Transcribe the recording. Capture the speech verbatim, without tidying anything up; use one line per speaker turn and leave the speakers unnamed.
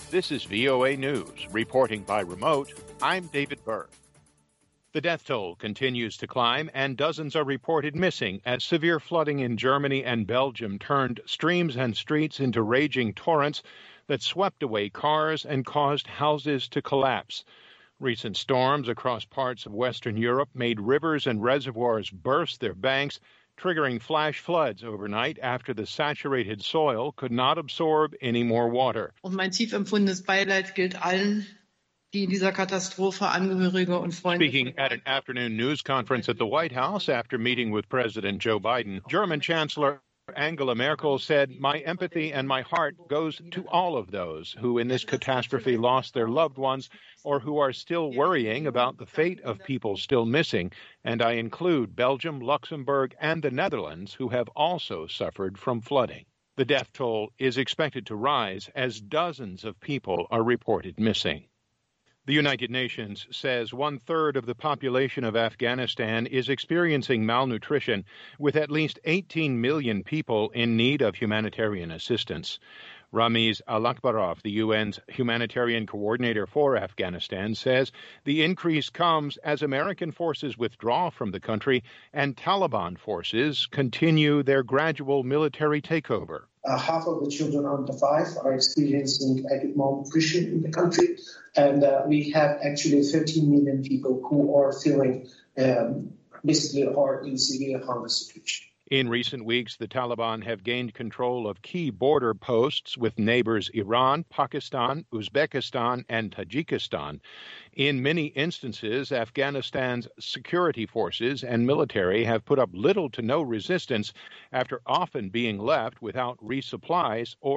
This is V O A News. Reporting by remote, I'm David Burr. The death toll continues to climb, and dozens are reported missing as severe flooding in Germany and Belgium turned streams and streets into raging torrents that swept away cars and caused houses to collapse. Recent storms across parts of Western Europe made rivers and reservoirs burst their banks, triggering flash floods overnight after the saturated soil could not absorb any more water.
Und mein tief empfundenes Beileid gilt allen, die in dieser Katastrophe Angehörige und Freunde.
Speaking at an afternoon news conference at the White House after meeting with President Joe Biden, German Chancellor Angela Merkel said, "My empathy and my heart goes to all of those who in this catastrophe lost their loved ones or who are still worrying about the fate of people still missing, and I include Belgium, Luxembourg, and the Netherlands, who have also suffered from flooding." The death toll is expected to rise as dozens of people are reported missing. The United Nations says one-third of the population of Afghanistan is experiencing malnutrition, with at least eighteen million people in need of humanitarian assistance. Ramiz Alakbarov, the U N's humanitarian coordinator for Afghanistan, says the increase comes as American forces withdraw from the country and Taliban forces continue their gradual military takeover.
Uh, half of the children under five are experiencing acute malnutrition in the country, and uh, we have actually thirteen million people who are feeling um, basically are in severe hunger situation.
In recent weeks, the Taliban have gained control of key border posts with neighbors Iran, Pakistan, Uzbekistan, and Tajikistan. In many instances, Afghanistan's security forces and military have put up little to no resistance after often being left without resupplies or